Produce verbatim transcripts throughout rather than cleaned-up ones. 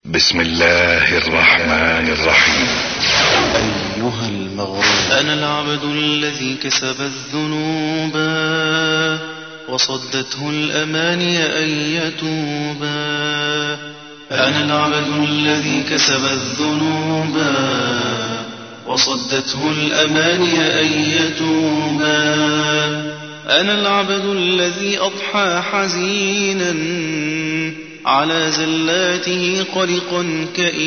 بسم الله الرحمن الرحيم. أيها المغرور، أنا العبد الذي كسب الذنوب وصدته الأماني أن يتوبا. أنا العبد الذي كسب الذنوب وصدته الأماني أن يتوبا. أنا العبد الذي أضحى حزينا على زلاته قلقا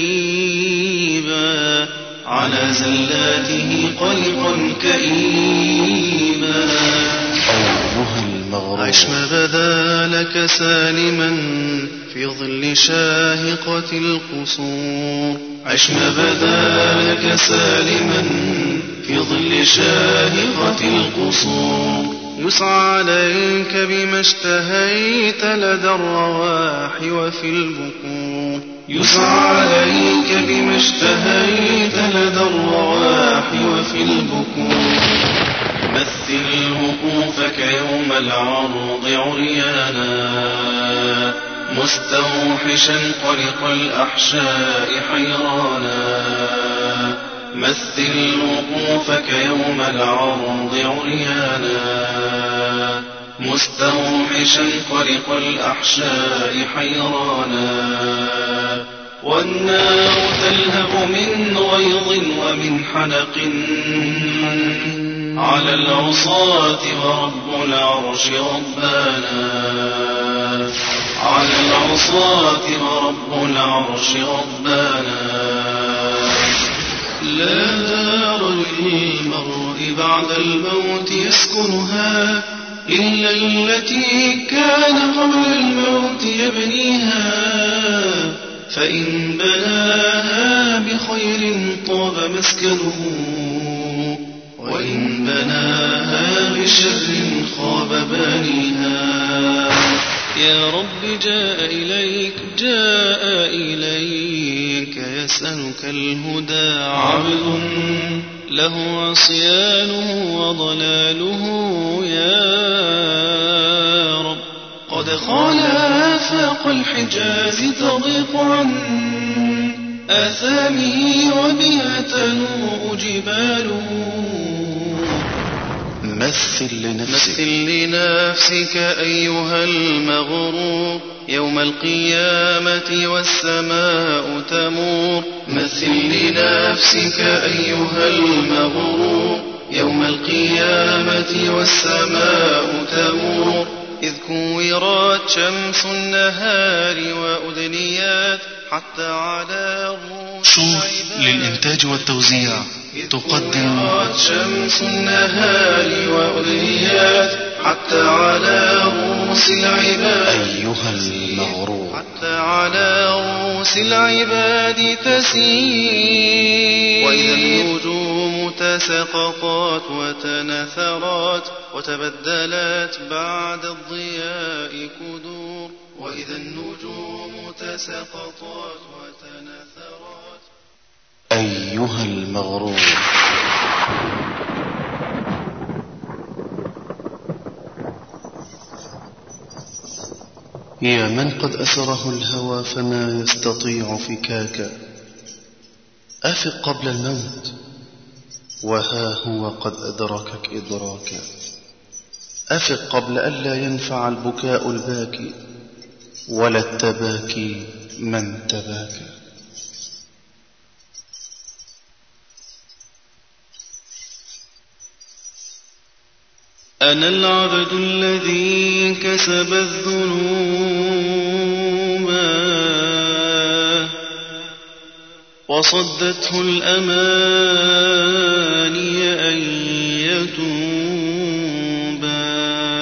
كئيبا، على زلاته قلقا كئيبا. أيها المغرور، عش ما بدا لك سالما في ظل شاهقة القصور. عش ما بدا لك سالما في ظل شاهقة القصور. يسعى عليك بما اشتهيت لدى الرواح وفي البكور. يسعى عليك بما اشتهيت لدى الرواح وفي البكور. مثل وقوفك يوم العرض عريانا مستوحشا قلق الأحشاء حيرانا. مثل وقوفك يوم العرض عريانا مستوحشا قلق الأحشاء حيرانا. والنار تلهب من غيظ ومن حنق على العصاة ورب العرش ربانا. على العصاة ورب العرش ربانا. لا دار للمرء بعد الموت يسكنها إلا التي كان قبل الموت يبنيها. فإن بناها بخير طاب مسكنه، وإن بناها بشر خاب بانيها. يا رب جاء إليك جاء إليك يسألك الهدى عبد له عصيانه وضلاله يا رب. قد خال آفاق الحجاز تضيق عن آثامه وبها تنوء جباله. مثل لنفسك, مثل لنفسك أيها المغرور يوم القيامة والسماء تمور. مثل لنفسك أيها المغرور يوم القيامة والسماء تمور. إذ كورت شمس النهار وأدنيات حتى على شوف للإنتاج والتوزيع تقدم شمس النهار وأدنيات حتى على رؤوس العباد. أيها المغرور، حتى على رؤوس العباد تسير. وإذا النجوم تساقطت وتنثرت وتبدلت بعد الضياء كدور. وإذا النجوم تساقطت وتنثرت. أيها المغرور، يا من قد أسره الهوى فما يستطيع فكاك. أفق قبل الموت وها هو قد أدركك إدراكا. أفق قبل ألا ينفع البكاء الباكي ولا التباكي من تباكى. أنا العبد الذي كسب الذنوب وصدته الأماني أن يتوبا.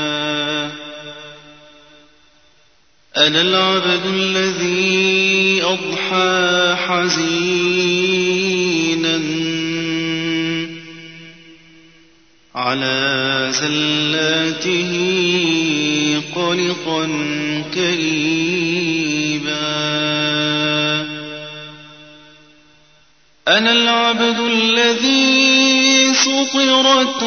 أنا العبد الذي أضحى حزينا على زلاته قلقا كئيبا. أنا العبد الذي سطرت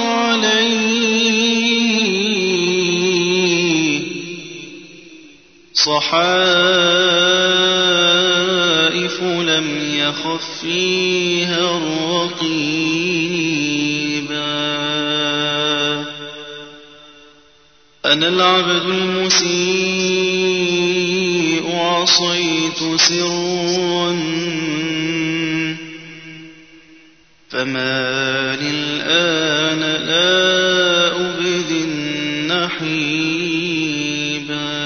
عليه صحائف الخائف لم يخف فيها الرقيبا. أنا العبد المسيء عصيت سرا فما للآن لا أبدي النحيبا.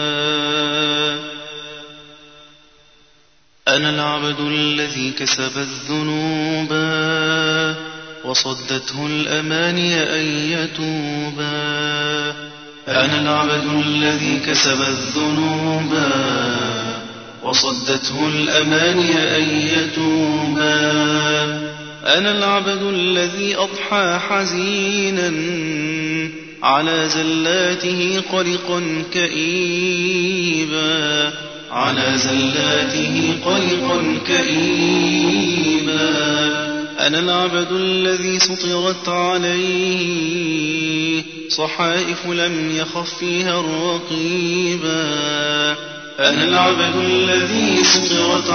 أنا العبد الذي كسب الذنوبا وصدته الأماني أن يتوبا. أنا العبد الذي كسب الذنوبا وصدته الأماني أن يتوبا. أنا العبد الذي أضحى حزينا على زلاته قلقا كئيبا. على زلاته قلقا كئيبا. أنا العبد الذي سطرت عليه صحائف لم يخف فيها الرقيبا. أنا العبد الذي سطرت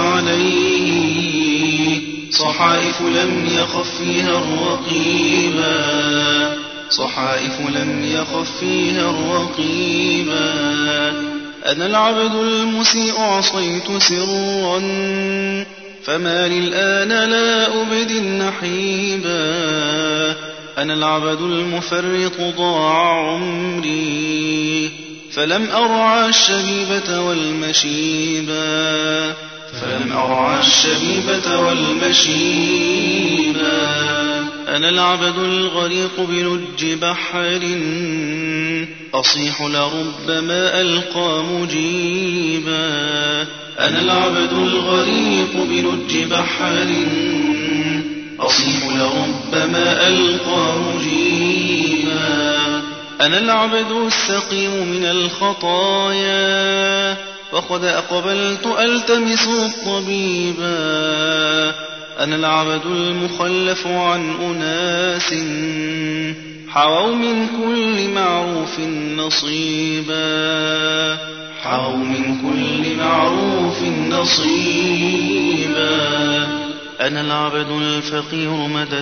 عليه صحائف لم يخف فيها الرقيبا. صحائف لم يخف فيها الرقيبا. أنا العبد المسيء عصيت سرا فما للآن لا أبدي النحيبا. أنا العبد المفرط ضاع عمري فلم أرعى الشبيبة والمشيبا. فلم أرعى الشبيبة والمشيبا. أنا العبد الغريق بلج بحر أصيح لربما ألقى مجيبا. أنا العبد الغريق بلج بحر أصيح لربما ألقى مجيبا. أنا العبد السقيم من الخطايا وقد أقبلت ألتمس الطبيبا. أنا العبد المخلف عن أناس حووا من كل معروف نصيبا. حووا من كل معروف نصيبا. أنا العبد الفقير مددت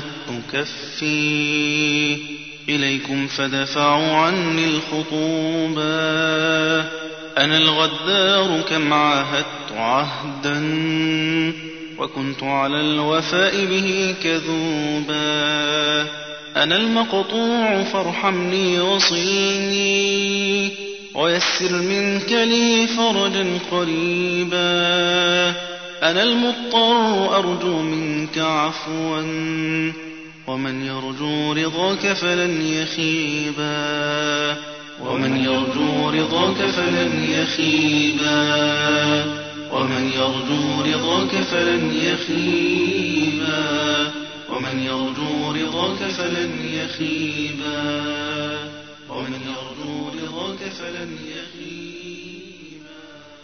كفي إليكم فدفعوا عني الخطوبا. أنا الغدار كم عاهدت عهدا وكنت على الوفاء به كذوبا. أنا المقطوع فارحمني وصلني ويسر منك لي فرجا قريبا. أنا المضطر أرجو منك عفوا ومن يرجو رضاك فلن يخيبا. ومن يرجو رضاك فلن يخيبا. ومن يرجو رضاك فلن يخيبا. ومن يرجو رضاك فلن يخيبا. ومن يرجو رضاك فلن يخيبا.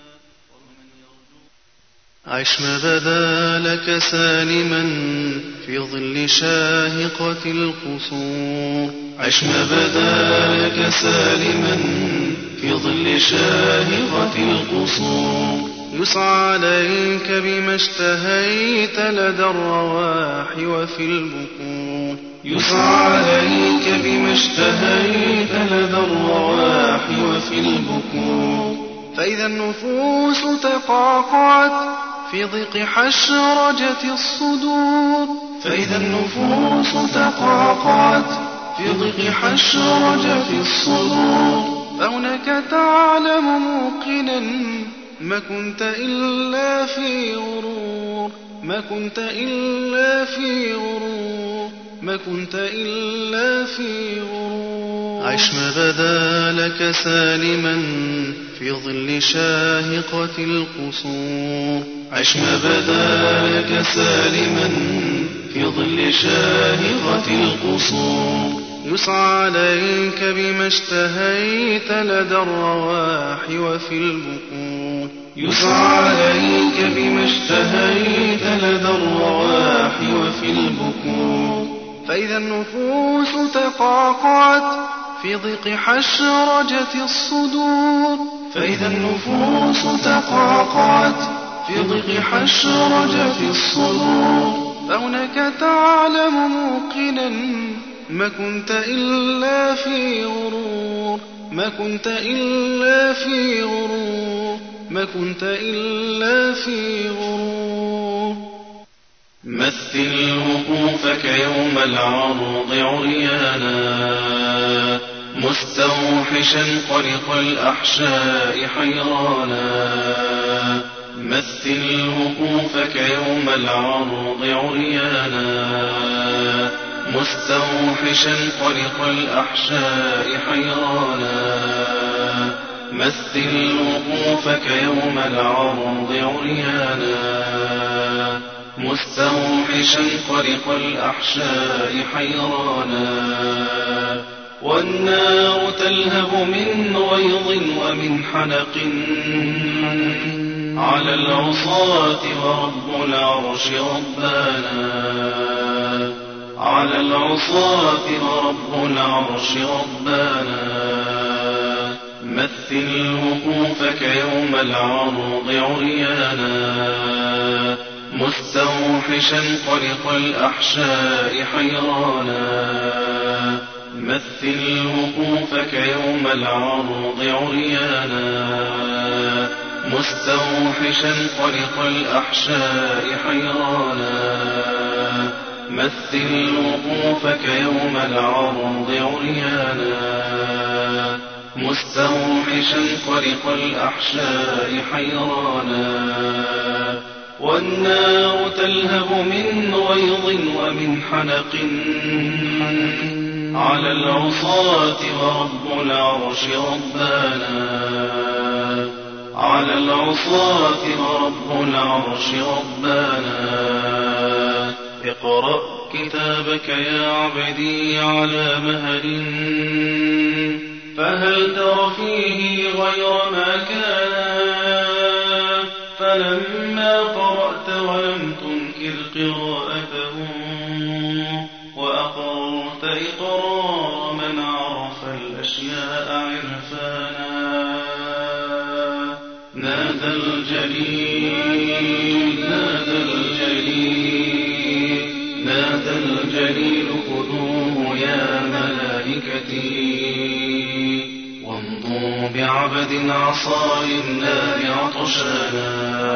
عش ما بدا لك سالما في ظل شاهقة القصور. عش ما بدا لك سالما في ظل شاهقة القصور. يسعى عليك بما اشتهيت لدى الرواح وفي البكور. يسعى عليك بما اشتهيت لدى الرواح وفي البكور. فإذا النفوس تقاقعت في ضيق حشرجة الصدور. فإذا النفوس تقاقعت في ضيق حشرجة الصدور. فهناك تعلم موقنا ما كنت إلا في غرور. ما كنت إلا في غرور. ما كنت إلا في غرور. عش ما بدا لك سالما في ظل شاهقة القصور. عش ما بدا لك سالما في ظل شاهقة القصور. يسعى عليك بما اشتهيت لدى الرواح وفي البكور. يسعى عليك بما اشتهيت لدى الرواح وفي البكور. فإذا النفوس تقاقعت في ضيق حشرجة الصدور. فإذا النفوس تقاقعت في ضيق حشرجة الصدور كونك تعلم موقنا ما كنت إلا في غرور ما كنت إلا في غرور ما كنت إلا في غرور. مثل وقوفك يوم العرض عريانا مستوحشا قلق الأحشاء حيرانا. مثل وقوفك يوم العرض عريانا مستوحشا قلق الأحشاء حيرانا. مثل وقوفك يوم العرض عريانا مستوحشا قلق الأحشاء حيرانا. والنار تلهب من غيظ ومن حنق على العصاة ورب العرش ربانا. على العصاة ورب العرش ربانا. مثل وقوفك يوم العرض عريانا مستوحشا قلق الأحشاء حيرانا. مثل وقوفك يوم العرض عريانا مستوحشا قلق الأحشاء حيرانا. مثل وقوفك يوم العرض عريانا مستوحشا قلق الأحشاء حيرانا. والنار تلهب من غيظ ومن حنق على العصاة ورب العرش ربانا. على العصاة ورب العرش ربانا. اقرأ كتابك يا عبدي على مهل فهل ترى فيه غير ما كان. فلما قرأت ولم تنكر قراءته وأقررت إقرار من عرف الأشياء عرفانا. نادى الجليل نادى الجليل نادى الجليل خذوه يا ملائكتي وامضوا بعبد عصى للنار عطشانا.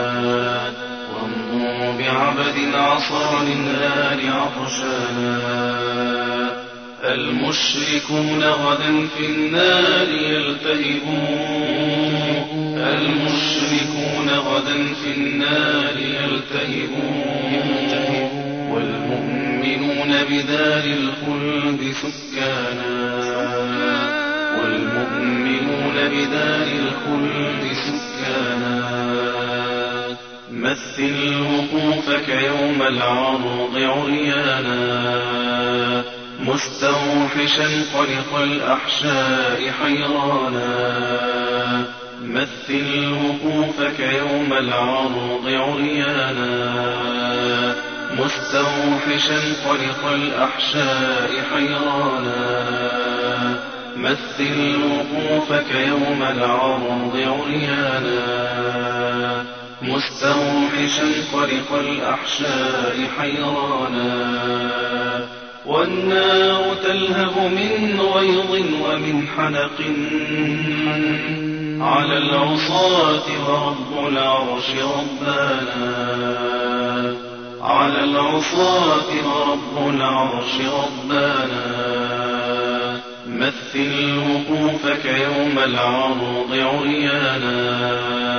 وامضوا بعبد عصى للنار عطشانا. المشركون غدا في النار يلتهبون. المشركون غدا في النار يلتهبون. والمؤمنون بدار الخلد سكانا. والمؤمنون بدار الخلد سكانا. مثل وقوفك يوم العرض عريانا مستوحشا قلق الأحشاء حيرانا. مثل وقوفك يوم العرض عريانا مستوحشا قلق الأحشاء حيرانا. مثل وقوفك يوم العرض عريانا مستوحشا قلق الأحشاء حيرانا. والنار تلهب من غيظ ومن حنق على العصاة ورب العرش ربانا. على العصاة ورب العرش ربانا. مثل وقوفك يوم العرض عريانا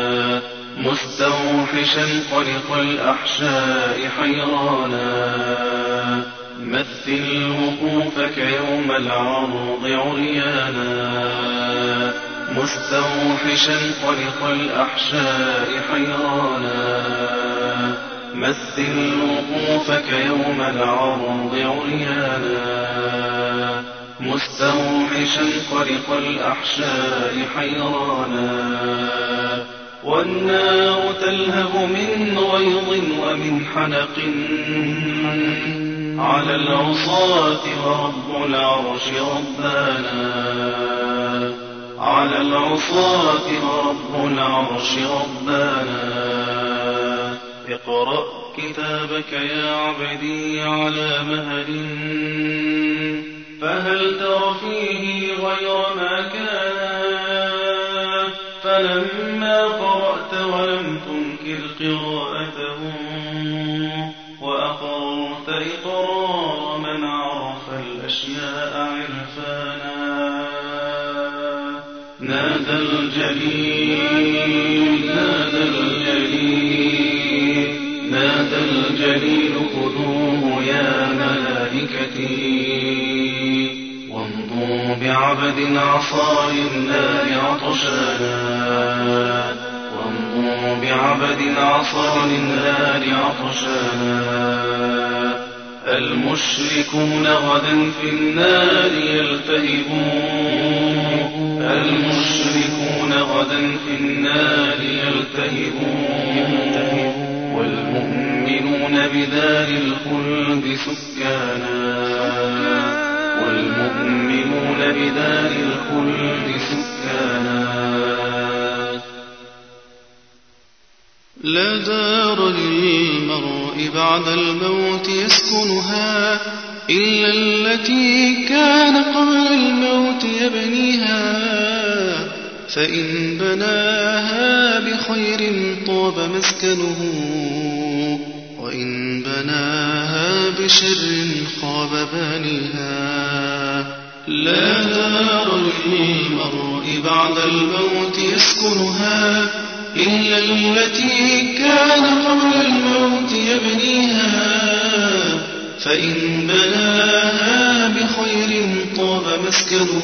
مستوحشا قلق الأحشاء حيرانا. مثل وقوفك يوم العرض عريانا مستوحشا قلق الأحشاء حيرانا. مثل وقوفك يوم العرض عريانا مستوحشا قلق الأحشاء حيرانا. والنار تلهب من غيظ ومن حنق على العصاة ورب العرش ربانا. على العصاة ورب العرش ربانا. اقرأ كتابك يا عبدي على مهل، فهل تر فيه غير ما كان؟ فلما قرأت ولم تنكر قراءته وأقررت إقرار من عرف الأشياء عرفانا، نادى الجليل نادى الجليل نادى الجليل خذوه يا ملائكتي، وامضوا بعبد عصى للنار عطشانا، وامضوا بعبد عصى للنار عطشانا، المشركون غدا في النار يلتهبون، المشركون غدا في النار يلتهبون، والمؤمنون بدار الخلد سكانا، والمؤمنون بدار الخلد سكانا. لا دار للمرء بعد الموت يسكنها إلا التي كان قبل الموت يبنيها، فإن بناها بخير طاب مسكنه، وإن بناها بشر خاب بانيها. لا دار للمرء بعد الموت يسكنها إلا التي كان قبل الموت يبنيها، فإن بناها بخير طاب مسكنه،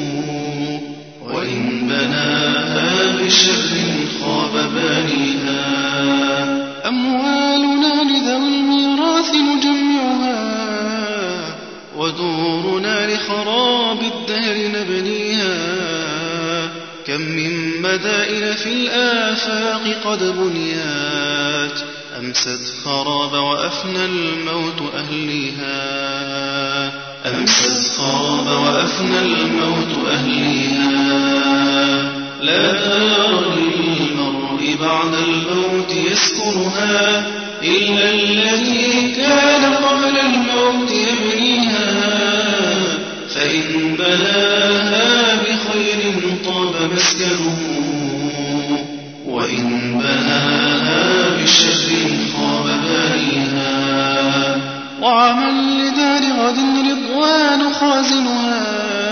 وإن بناها بشر خاب بانيها. أموالنا لذوي الميراث نجمعها، ودورنا لخراب الدهر نبنيها، كم من مدائن في الآفاق قد بنيات، أمست خراب وأفنى الموت أهليها، أمست خراب وأفنى الموت أهليها. لا دار للمرء بعد الموت يسكنها إلا التي كان قبل الموت يبنيها، فإن بناها بخير طاب مسكنه، وإن بناها بشر خاب بانيها. وعمل لدار غد رضوان خازنها،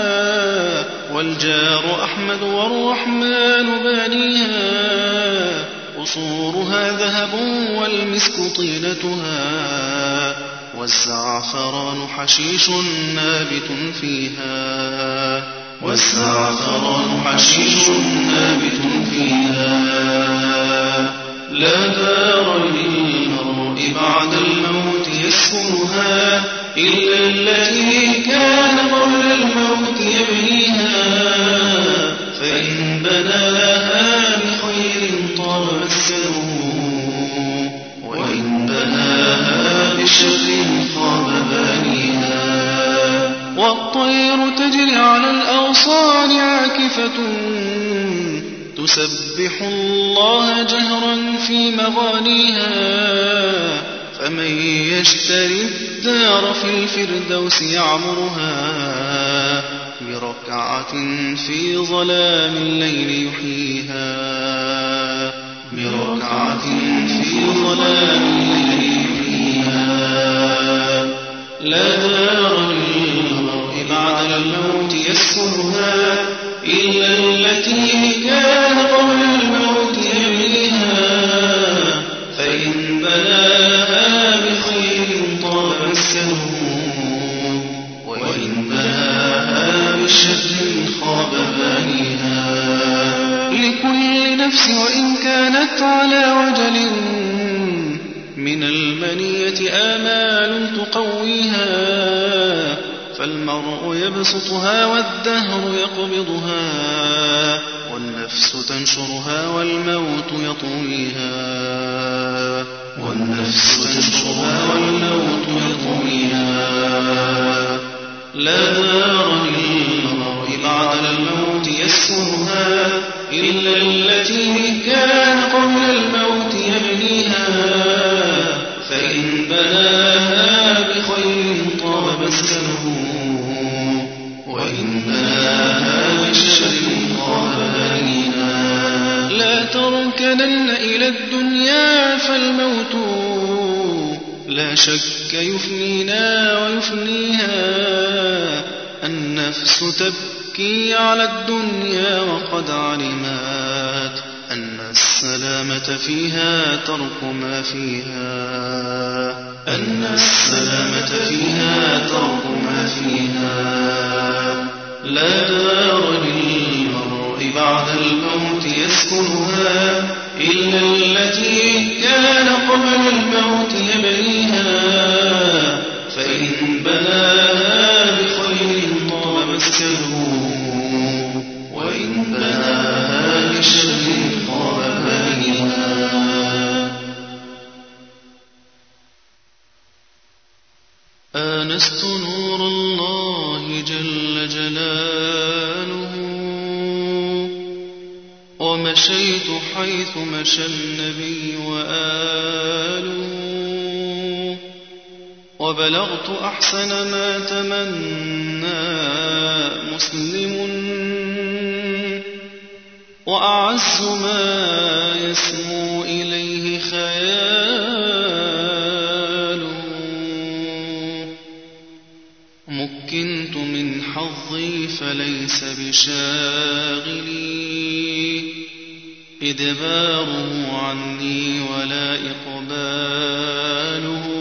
والجار أحمد والرحمن بانيها، قصورها ذهب والمسك طينتها، والزعفران حشيش نابت فيها، والزعفران حشيش نابت فيها. لا دار للمرء بعد الموت يسكنها إلا التي كان قبل الموت يبنيها، فإن بناها بخير طاب مسكنه، وإن بناها بشر خاب بانيها. والطير تجري على الأغصان عاكفة، تسبح الله جهرا في مغانيها، فمن يشتري الدار في الفردوس يعمرها، بركعة في ظلام الليل يحييها، بركعة في ظلام الليل يحييها. لا دار للمرء بعد الموت يسكنها إلا التي كان قبل الموت يبنيها، فإن بناها بخير طاب مسكنه، وإن بناها بشر خاب بانيها. لكل نفس وإن كانت على وجل من المنية آمال تقويها، فالمرء يبسطها والدهر يقبضها، والنفس تنشرها والموت يطويها، والنفس تنشرها والموت يطويها. لا دار للمرء بعد الموت يسكنها إلا التي كان قبل الموت يبنيها، فإن بناها بخير طاب مسكنه وإن بناها بشر طاب بنيها. لا تركنن إلى الدنيا فالموت لا شك يفنينا ويفنيها. النفس تبكي على الدنيا وقد علمت أن السلامة فيها ترك ما فيها. أن السلامة فيها ترك ما فيها. لا دار للمرء بعد الموت يسكنها إلا التي كان قبل الموت يبنيها. فإن بناها بخير طاب مسكنه وإن بناها بشر طاب بنيها. آنست نور الله جل جلاله ومشيت حيث مشى النبي وآله وبلغت أحسن ما تمنى مسلم وأعز ما يسمو إليه خياله. مكنت من حظي فليس بشاغلي إدباره عني ولا إقباله.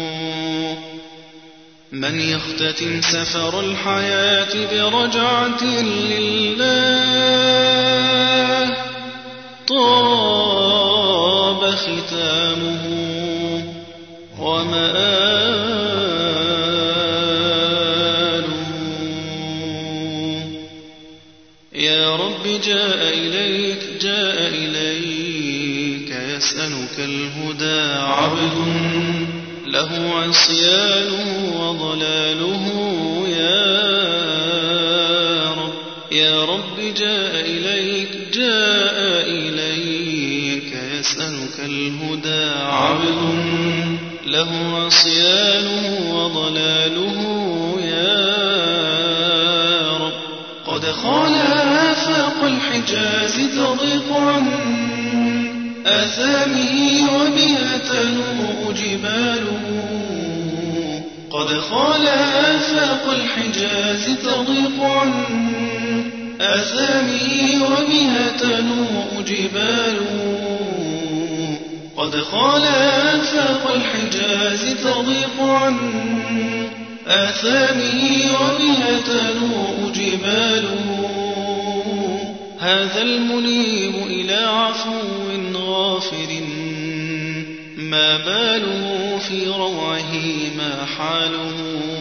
من يختتم سفر الحياة برجعة لله طاب ختامه ومآله. يا رب جاء إليك جاء إليك يسألك الهدى عبد له عصيانه وضلاله. يا رب يا رب جاء إليك جاء إليك يسألك الهدى عبد له عصيانه وضلاله. يا رب قد خال آفاق الحجاز تضيق عن آثامه وبها تنوء جباله. قد خال آفاق الحجاز تضيق عن آثامه وبها تنوء جباله. قد خال آفاق الحجاز تضيق عن آثامه وبها تنوء جباله. هذا المنيب إلى عفو غافر ما باله في روعه ما حاله.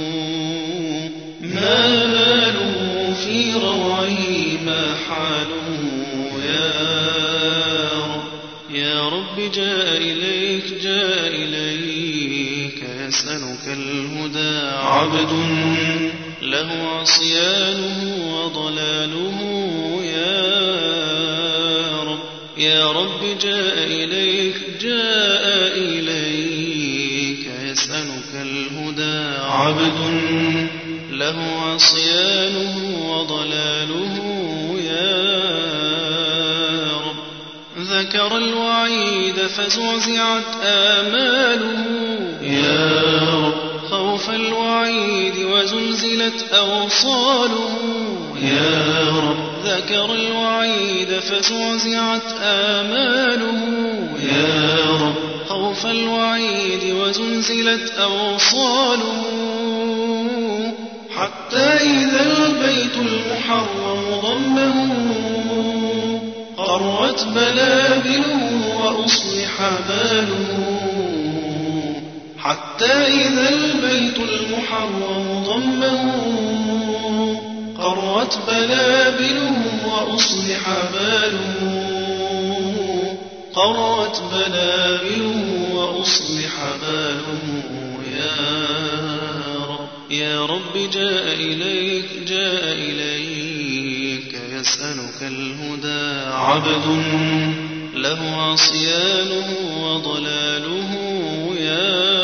ما باله في روعه ما حاله. يا رب يا رب جاء إليك جاء إليك يسألك الهدى عبد له عصيانه وضلاله. يا رب يا رب جاء إليك جاء إليك يسألك الهدى عبد له عصيانه وضلاله. يا رب ذكر الوعيد فزعزعت آماله. يا رب خوف الوعيد وزلزلت أوصاله. يا رب ذكر الوعيد فزعزعت آماله. يا رب خوف الوعيد وزلزلت أوصاله. حتى إذا البيت المحرم ضمه قرت بلابله وأصلح باله. حتى إذا البيت المحرم ضمه قرت بلابله وأصلح باله. قرت بلابله وأصلح باله. يا رب يا رب جاء إليك جاء إليك يسألك الهدى عبد له عصيانه وضلاله. يا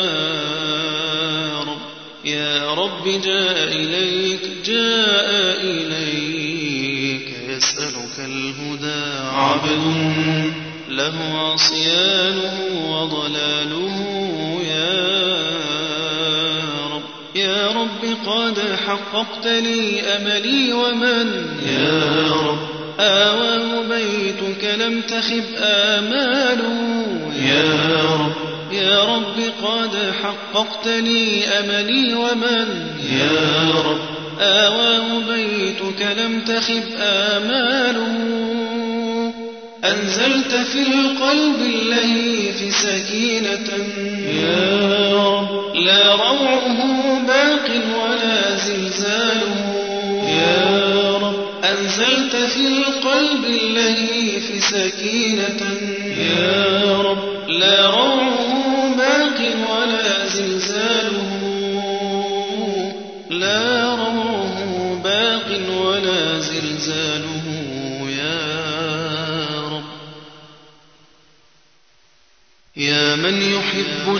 يا رب جاء إليك جاء إليك يسألك الهدى عبد له عصيانه وضلاله يا رب يا رب قد حققت لي أملي ومن يا رب آواه بيتك لم تخب آماله يا رب يا رب قد حققت لي أملي ومن يا رب آواه بيتك لم تخب آماله أنزلت في القلب اللهيف سكينة يا رب لا روعه باق ولا زلزاله يا رب أنزلت في القلب اللهيف سكينة يا رب لا روعه باق ولا زلزاله لا روعه باق ولا زلزاله يا من يحب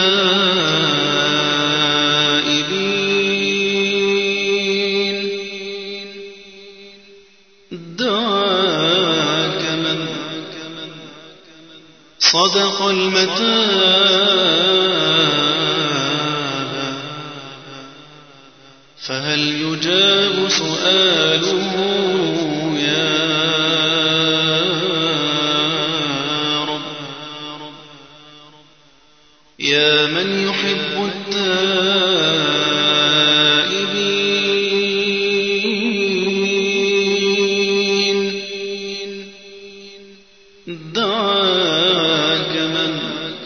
التائبين دعاك من صدق المتاب فهل يجاب سؤاله يا يا من يحب التائبين دعاك من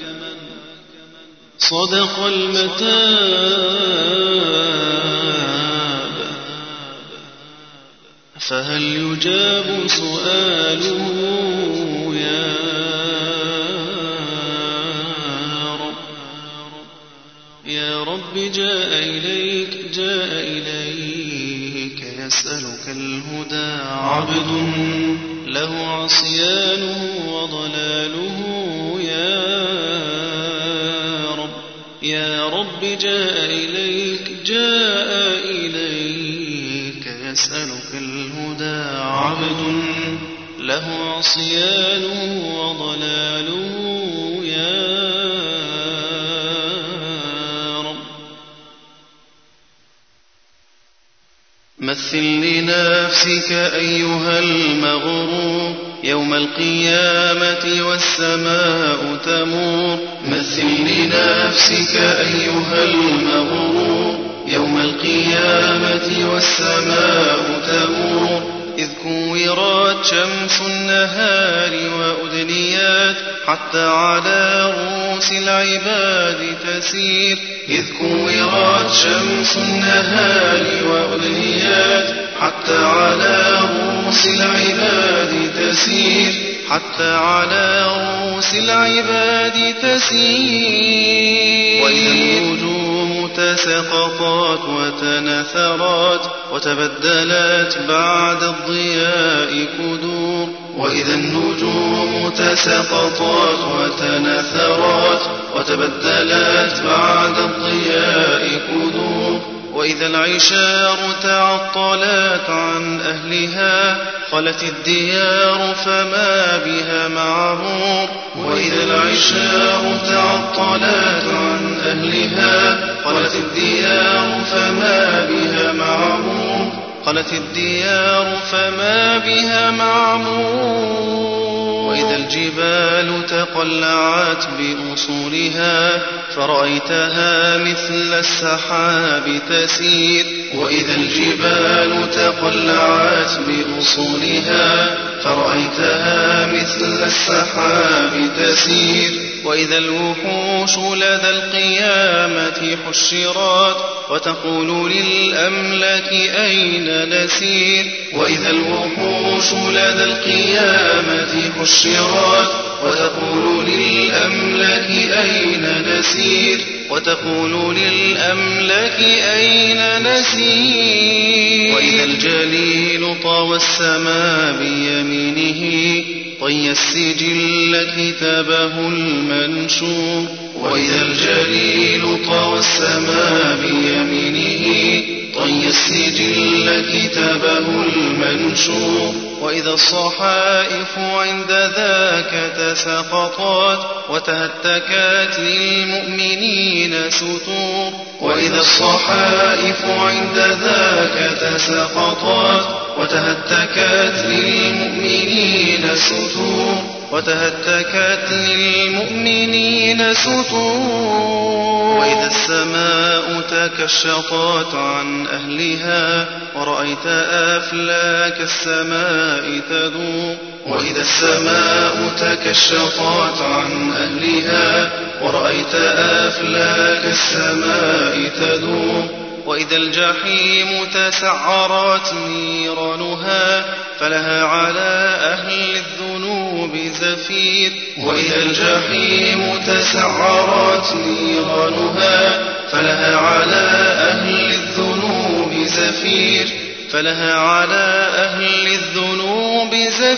صدق المتاب فهل يجاب سؤاله يا يا رب جاء إليك جاء إليك يسألك الهدى عبد له عصيانه وضلاله يا رب يا رب جاء إليك جاء إليك يسألك الهدى عبد له عصيانه وضلاله يا مثل لنفسك أيها المغرور يوم القيامة والسماء تمور مثل لنفسك أيها المغرور يوم القيامة والسماء تمور إذ كورت شمس النهار وأدنيات حتى على رؤوس العباد تسير إذ كورت شمس النهار وأدنيات حتى على رؤوس العباد تسير حتى على رؤوس العباد تسير وإذا النجوم تساقطت وتنثرت وتبدلت بعد الضياء كدور وإذا النجوم تساقطت وتنثرت وتبدلت بعد الضياء كدور وإذا العشار تعطلت عن أهلها خلت الديار فما بها معمور وإذا العشار تعطلت عن أهلها خلت الديار فما بها معمور خلت الديار فما بها معمور وإذا الجبال تقلعت بأصولها فرأيتها مثل السحاب تسير وإذا الجبال تقلعت بأصولها فرأيتها مثل السحاب تسير وإذا الوحوش لدى القيامة حشرات وتقول للأملاك أين نسير وإذا الوحوش لدى القيامة حشرات وتقول للأملاك أين نسير وتقول للأملاك أين نسير وإذا الجليل طوى السماء بيمينه طي السجل كتابه المنشور وإذا الجليل طوى السماء بيمينه طي السجل كتابه المنشور وإذا الصحائف عند ذاك تساقطت وتهتكت للمؤمنين ستور وإذا الصحائف عند ذاك تساقطت وتهتكت للمؤمنين ستور وتهتكت للمؤمنين ستور وإذا السماء تكشطت عن أهلها ورأيت أفلاك السماء تدور وإذا السماء تكشطت عن أهلها ورأيت أفلاك السماء تدور وإذا الجحيم تسعرت نيرانها فلها على أهل الذنوب زفير وإذا الجحيم تسعرت نيرانها فلها على أهل الذنوب زفير فلها على أهل الذنوب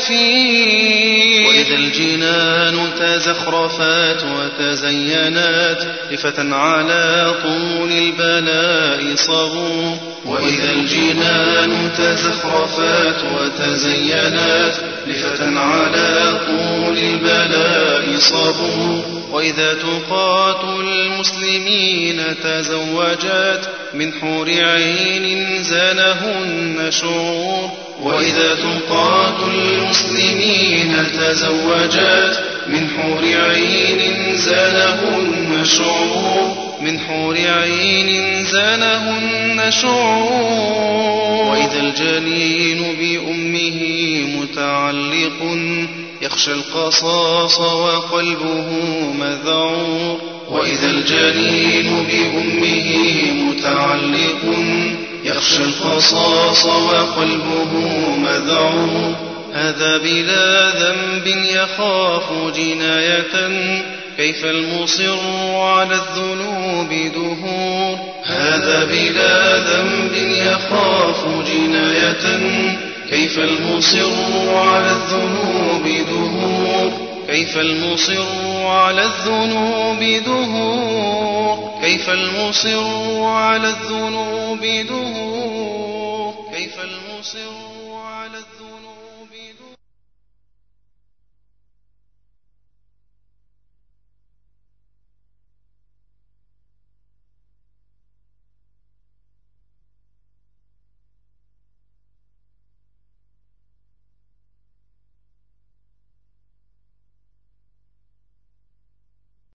زفير وإذا الجنان تزخرفت وتزينت لفتى على طول البلاء صبور وإذا الجنان تزخرفت وتزينت لفتى على طول البلاء صبور وإذا تقات المسلمين تزوجت من حور عين زانهن شعور وإذا تقات المسلمين تزوجت من حور عين زانهن شعور من حور عين زانهن شعور وإذا الجنين بأمه متعلق يخشى القصاص وقلبه مذعور وإذا الجنين بأمه متعلق يخشى القصاص وقلبه مذعور هذا بلا ذنب يخاف جناية كيف المصر على الذنوب دهور هذا بلا ذنب يخاف جناية كيف المصر على الذنوب دهور كيف المصر على الذنوب دهور كيف المصر على الذنوب دهور كيف المصر على الذنوب